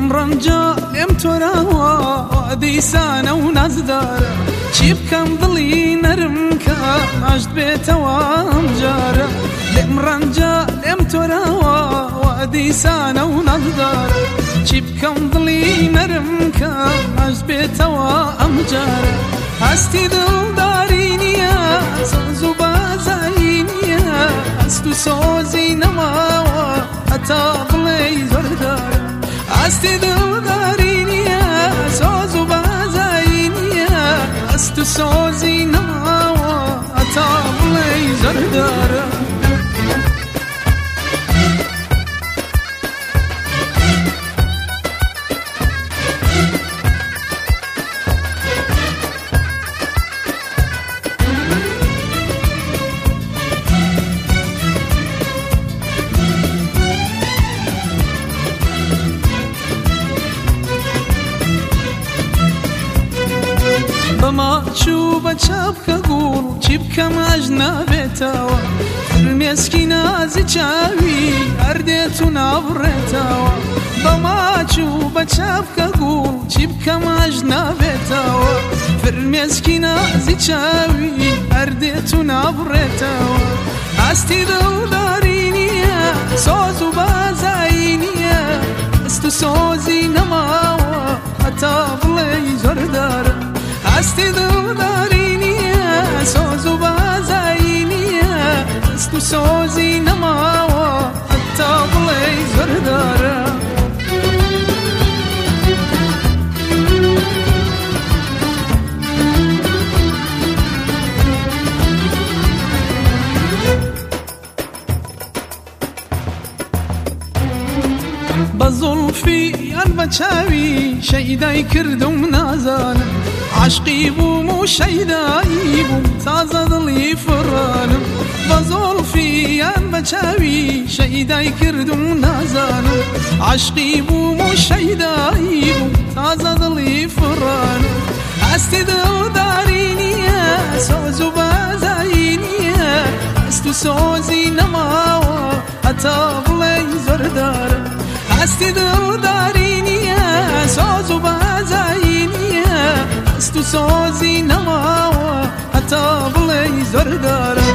ڕەنجە لێم تۆراوە دیسانە و نازدارە چی بکەم دڵی نەرمکە ئاشت بێتەوە ئەم جارە لێم ڕەنجە لێم تۆراوە دیسانە و نازدارە چی بکەم دڵی نەرمکە ئاشت بێتەوە ئەم جارە هەستی دڵداری نییە سۆز و بازایی نییە هەست و سۆزی نەماوە هەتا بڵێ زۆردارە هەستی دڵداری نییە سۆز و بازایی نییە هەست و سۆزی نەماوە هەتا بڵێ زۆردارە بەماچوو بە چاپکە گوڵ چی بکەم ئاژ نابێتەوە فرمێسکی نازی چاوی هەردێت و ناوڕێتەوە بەماچوو بە چاپکە گوڵ چی بکەم ئاژ نابێتەوە فرمێسکی نازی چاوی هەردێت و ناوڕێتەوە هەستی دڵداری نییە سۆز و بازایی نییە هەست و سۆزی نەماوە هەتا بڵێ زۆردارە هەستی دڵداری نییە سۆز و بازایی نییە هەست و سۆزی نەماوە هەتا بڵێ زۆردارە بە زوڵفی یان بە چاوی شەیدای کردم نازانم عاشقی بووم و شەیدایی بووم تازە دڵی فڕانم بە زوڵفی یان بە چاوی شەیدای کردم نازانم عاشقی بووم و شەیدایی بووم تازە دڵی فڕانم هەستی دڵداری نییە سۆز و بازایی نییە هەست و سۆزی نەماوە هەتا بڵێ زۆردارە هەستی دڵداری نییە سۆز و بازایی نییە هەست و سۆزی نەماوە هەتا بڵێ زۆردارە